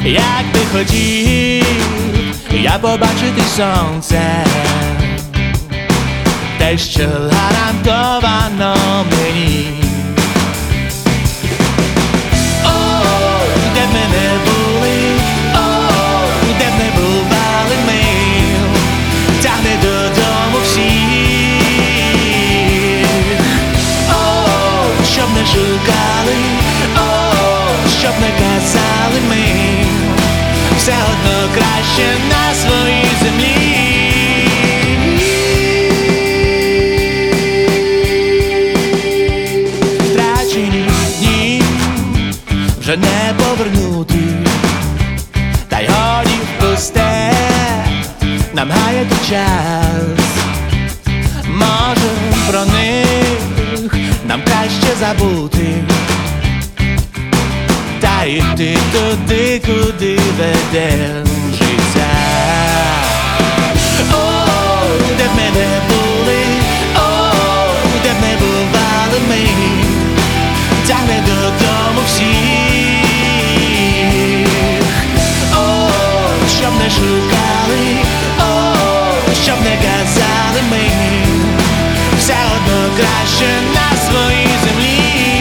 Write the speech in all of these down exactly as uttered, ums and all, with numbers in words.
як би хотів я побачити сонце, те, що гарантовано мені. О, де б ми не були, о, де б не бували ми, тягне додому всіх. О, щоб не шукали, о, щоб не казали ми, все одно краще на своїй землі. Втрачені дні вже не повернути, та й годі в пусте нам гаяти час. Може, про них нам краще забути та йти туди, куди веде життя. О, де б ми не були, о, де б не бували ми, тягне додому всіх. О, щоб не шукали, о, щоб не казали ми, все одно краще на своїй землі.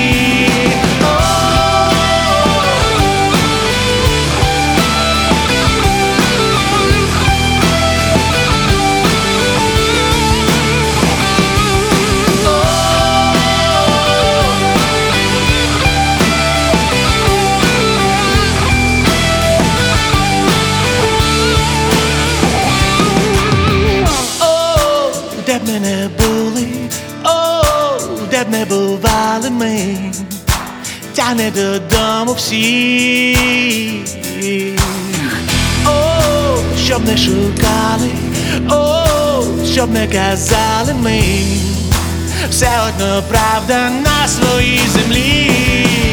Де б ми не були, о, де б не бували ми, тягне додому всіх. О, щоб не шукали, о, щоб не казали ми, все одно правда на своїй землі.